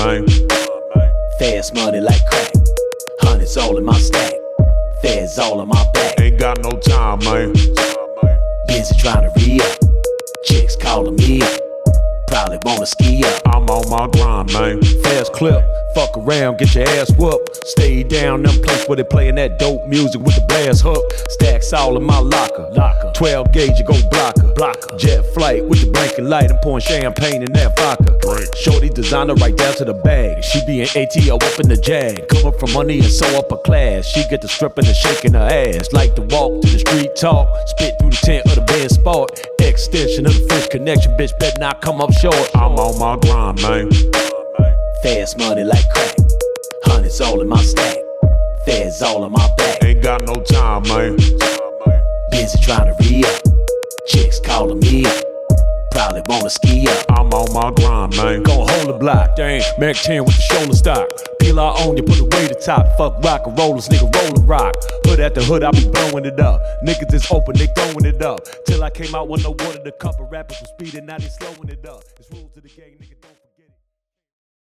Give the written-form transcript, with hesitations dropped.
man. Fast money like crack. Hundreds all in my stack. Feds all on my back. Ain't got no time, man. Busy trying to re-up. Chicks calling me up. Probably wanna ski up. I'm on my grind, man. Fast clip, fuck around, get your ass whooped. Stay down them place where they playin' that dope music with the blast hook. Stacks all in my locker. 12 gauge, you go blocker. Jet flight with the blinking light. I'm pouring champagne in that vodka. Shorty designer right down to the bag. She be in ATO up in the Jag. Coming from money and so upper class. She get the stripping and shaking her ass. Like to walk to the street talk. Spit through the tent of the bed sport. Extension of the French connection, bitch better not come up short. I'm on my grind, man. Fast money like crack. Hundreds all in my stack. Feds all on my back. Ain't got no time, man. Busy trying to re-up. Chicks calling me up. Probably wanna ski up. I'm on my grind, man. Gon' hold the block, dang. Mac 10 with the shoulder stock. Peel our own, you put the weight atop. Fuck rock and rollers, nigga rollin' rock. Hood at the hood, I be blowing it up. Niggas is open, they throwing it up. Till I came out with no water to cup. Rappers was speeding, now they slowing it up. It's rules to the game, nigga.